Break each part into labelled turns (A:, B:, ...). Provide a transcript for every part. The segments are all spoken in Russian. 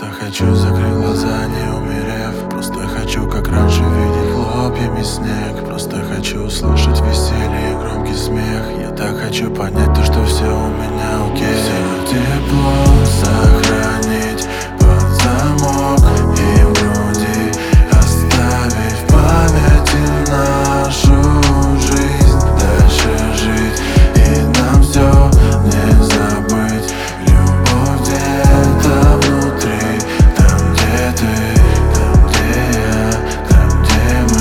A: Просто хочу закрыть глаза, не умерев. Просто хочу, как раньше, видеть хлопьями снег. Просто хочу услышать веселье и громкий смех. Я так хочу понять то, что все у меня окей. Все тепло сохранить под замок и в груди оставить в памяти нашу жизнь. Дальше жить и нам все не забыть. Любовь где-то внутри, там где ты, там где я, там где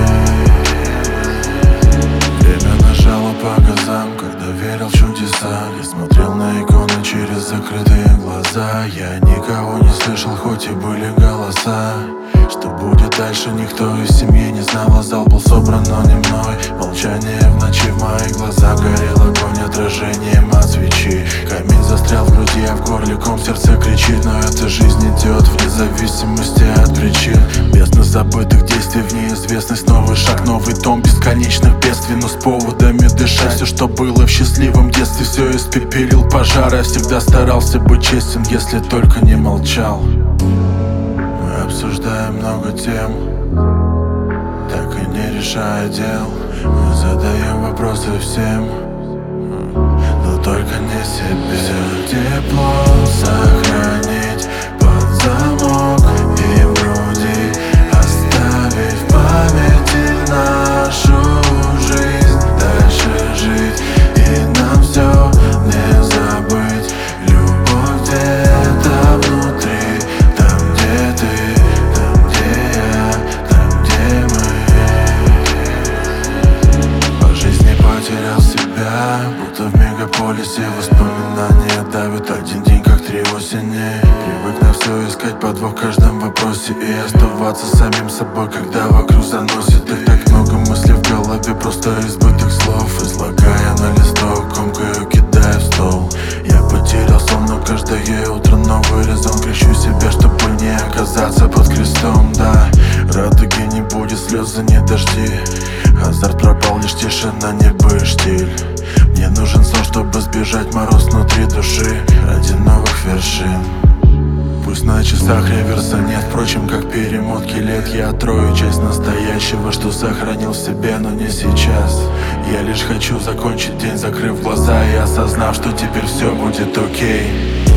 A: мы. Время нажало по газам, когда верил в чудеса. Я смотрел на иконы через закрытые глаза. Я никого не слышал, хоть и были голоса. Что будет дальше, никто из семьи не знал. А зал был собран, но не мной. Молчание в ночи, в моих глазах горел огонь отражением от свечи. Камень застрял в груди, а в горле ком, сердце кричит. Но эта жизнь идет вне зависимости от причин. Бездна забытых действий в неизвестность. Новый шаг, новый том бесконечных бедствий. Но с поводами дышать. Все, что было в счастливом детстве, все испепелил пожар. Я всегда старался быть честен, если только не молчал. Мы обсуждаем много тем, так и не решая дел. Мы задаем вопросы всем, но только не себе. Все тепло сохранить под замок и в груди оставить в памяти нашу жизнь. Дальше жить и нам все не забыть. Любовь где-то внутри, там где ты, там где я, там где мы. По жизни потерял себя, будто в мегаполисе. Воспоминания давят один день, как 3 осени. Привык на все искать подвох в каждом вопросе и оставаться самим собой, когда вокруг заносит. Их так много мыслей в голове, просто избыток слов. Излагая на листок, комкаю, кидая в стол. Я потерял сон, но каждое утро новый резон. Кричу себя, чтобы не оказаться под крестом. Да, радуги не будет, слезы не дожди. Азарт пропал, лишь тишина, небо и штиль. Мне нужен сон, чтобы сбежать мороз внутри души. Ради новых вершин. Пусть на часах реверса нет, впрочем, как перемотки лет. Я отрою часть настоящего, что сохранил в себе, но не сейчас. Я лишь хочу закончить день, закрыв глаза и осознав, что теперь все будет окей.